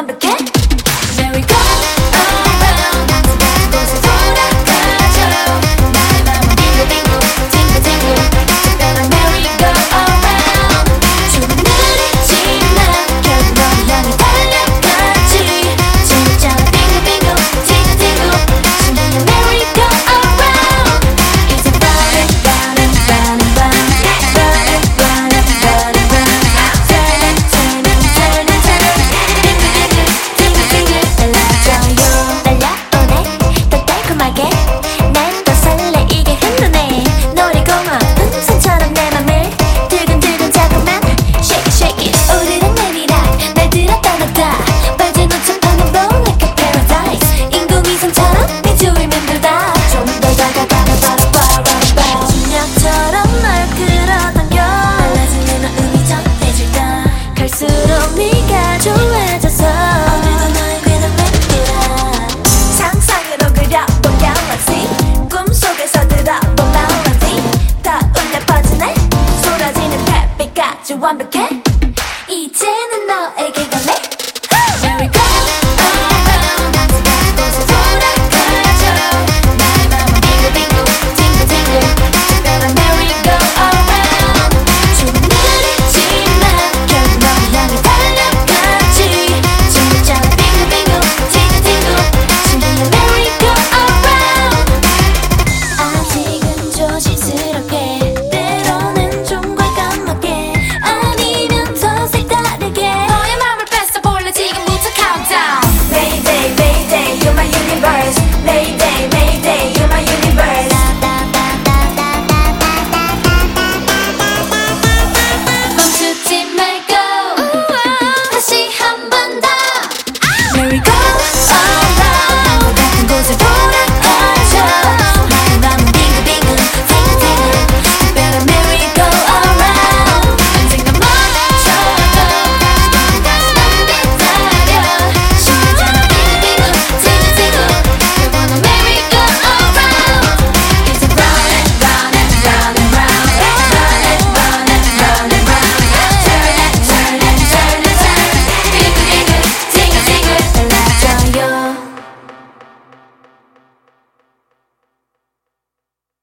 완벽해. Merry go around 곳곳에 돌아가죠. 나의 맘은 빙글빙글 팅글팅글 특별한 merry go around. 조금 느리지만 결국 너를 향해 달려가지. 진짜 빙글빙글 팅글팅글 신나는 merry go around. 이제 running running running running running running running running turning turning turning turning 빙글빙글 팅글팅글 달라져요. 날려오네 더 달콤하게 날 더 설레이게 흔드네. 놀이공원 풍선처럼 내 맘을 두근두근 자꾸만 shake it shake it. 오르락 내리락 날 들었다 놨다 빠진 옷처럼 blow like a paradise. 인공위성처럼 네 주위를 맴돌다 좀 더 다가가봐 바라바라바. 중력처럼 널 끌어당겨 달라진 내 마음이 전해질까. 갈수록 네가 좋아져서 오늘도 너의 귀를 맴돌아. 상상으로 그려본 갤럭시 꿈속에서 들어본 멜로디 다 울려 퍼지네. 쏟아지는 햇빛까지 완벽해. 이제는 너에게 갈래.